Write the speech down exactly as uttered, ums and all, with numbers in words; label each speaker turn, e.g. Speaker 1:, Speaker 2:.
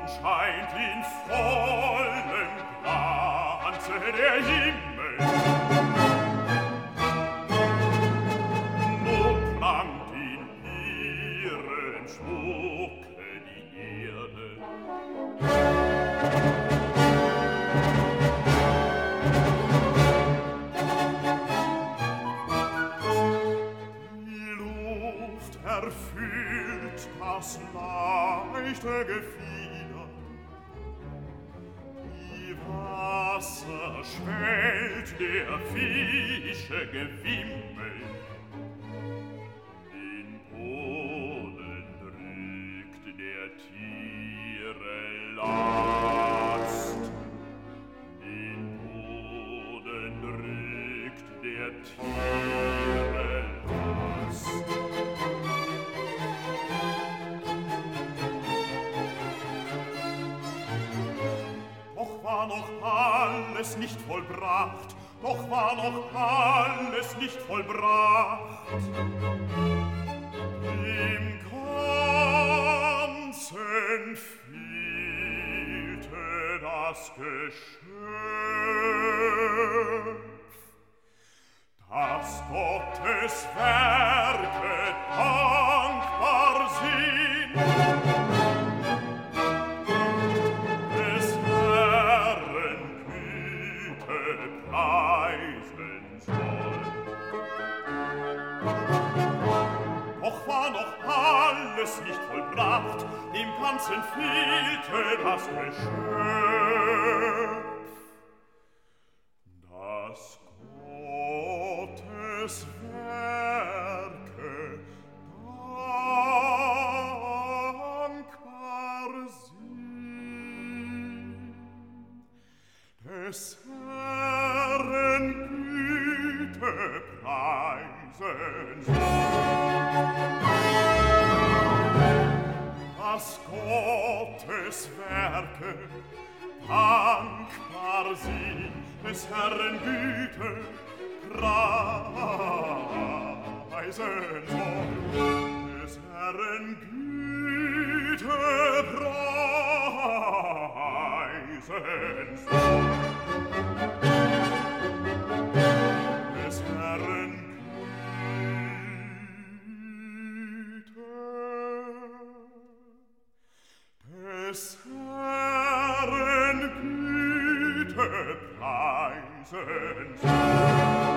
Speaker 1: Nun scheint in vollem Glanze der Himmel. Nun prangt in ihrem Schmucke die Erde. Die Luft erfüllt das leichte Gefieder. Die Wasser schwellt der Fische Gewimmel. Den Boden drückt der Tiere Last. Den Boden drückt der Tiere Last. Doch war noch alles nicht vollbracht, doch war noch alles nicht vollbracht. Im Ganzen fehlte das Geschöpf, dass Gottes Werke dankbar sind. Des Herren Güte preisen soll. Doch war noch alles nicht vollbracht, im Ganzen fehlte das Geschöpf, das Gottes Werke dankbar sind. Des Herren Güte preisen dass Gottes Werke dankbar sind, des Herren Güte preisen soll, des Herren Güte preisen soll, des Herren des Herren Güte preisen soll.